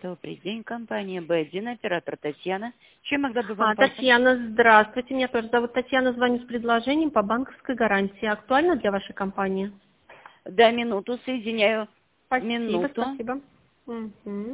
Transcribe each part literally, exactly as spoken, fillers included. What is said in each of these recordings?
Добрый день, компания Б один, оператор Татьяна. Чем могла бы вам А, помочь? Татьяна, здравствуйте. Меня тоже зовут Татьяна. Звоню с предложением по банковской гарантии. Актуально для вашей компании? Да, минуту, соединяю. Спасибо, Минуту. спасибо. Мгм.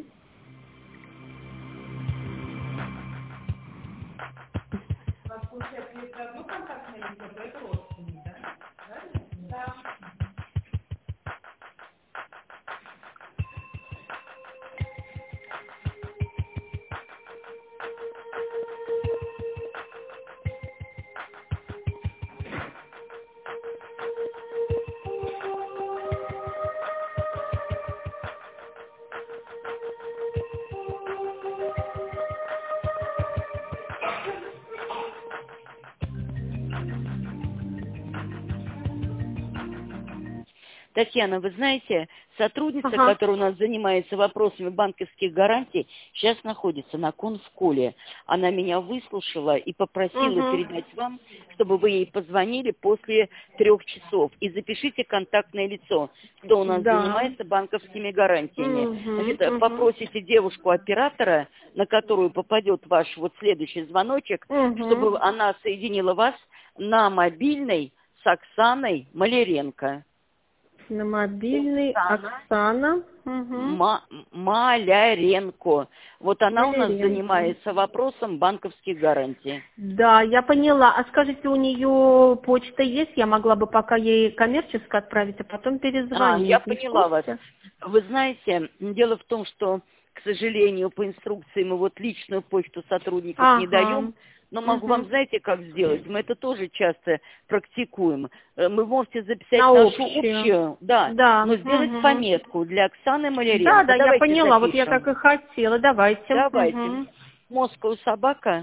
Татьяна, вы знаете, сотрудница, Ага. которая у нас занимается вопросами банковских гарантий, сейчас находится на конфколе. Она меня выслушала и попросила Мгм. передать вам, чтобы вы ей позвонили после трех часов. И запишите контактное лицо, кто у нас Да. занимается банковскими гарантиями. Мгм, Значит, мгм. попросите девушку-оператора, на которую попадет ваш вот следующий звоночек, Мгм. чтобы она соединила вас на мобильный с Оксаной Маляренко. На мобильный Оксана Оксана. Мгм. Ма- Маляренко. Вот она у нас Маляренко. занимается вопросом банковских гарантий. Да, я поняла. А скажите, у нее почта есть? Я могла бы пока ей коммерческую отправить, а потом А, я перезвонить. Не в поняла вас. курсе? Вы знаете, дело в том, что, к сожалению, по инструкции мы вот личную почту сотрудников не Ага. даем, но могу вам, Мгм. знаете, как сделать? Мы это тоже часто практикуем. Э, Вы можете записать На нашу общую. общую, да, Да. но сделать Мгм. пометку для Оксаны Да, Маляренко. да, я Давайте поняла. Вот я так запишем. и хотела. Давайте. Давайте. Угу. Moscow собака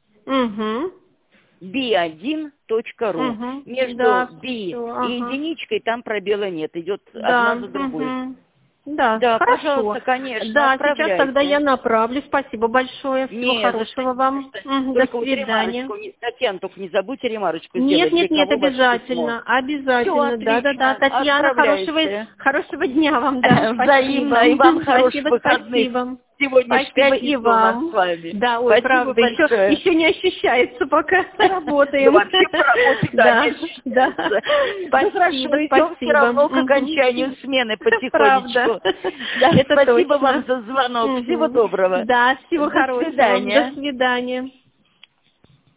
Угу. би один точка ру. Угу. Между Да, B все. и Ага. единичкой там пробела нет. Идет Да. одна за другой. Угу. Да, Да, хорошо. пожалуйста, конечно, Да, сейчас тогда я отправляйте. направлю. Спасибо большое. Всего Не за что, хорошего не за вам. что. Мгм. До Только вот свидания. ремарочку, не- Татьяна, только не забудьте ремарочку Нет, сделать, для нет, нет, кого ваше письмо. обязательно. Все, Обязательно. Да, да, да. отлично, Татьяна, хорошего, отправляйте. хорошего дня вам, да. Взаимно, и Спасибо. вам хороших Спасибо, выходных. спасибо. Сегодня ж Спасибо и пятница у нас с вам. вами. Да, ой, Спасибо правда, еще, большое. еще не ощущается, пока Ну, работаем. вообще по работе, да, не Да, да. ощущается. Ну, Спасибо, хорошо, идем все спасибо. равно к Мгм. окончанию смены Правда. потихонечку. Да, Это спасибо вам точно. за звонок. Всего Мгм. доброго. Да, всего До хорошего. До свидания. свидания.